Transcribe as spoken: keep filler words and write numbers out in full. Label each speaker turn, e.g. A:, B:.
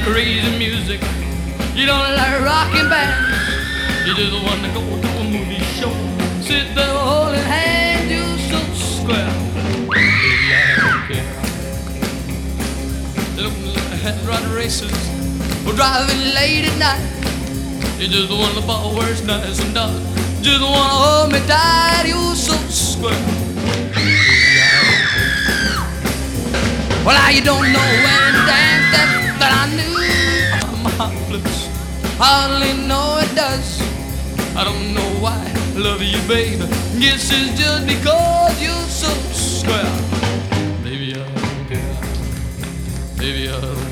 A: crazy music. You don't like rockin' bands. You just wanna go to a movie show. Sit there holding hands, you so square. Baby, I don't care. You don't like run races or driving late at night. You just wanna buy words nice and dark. Just wanna hold me tight, you so square. Well, now you don't know when to dance, that, that I knew. My heart flips, hardly know it does. I don't know why I love you, baby. Guess it's just because you're so square. Baby, I don't care. Baby, I don't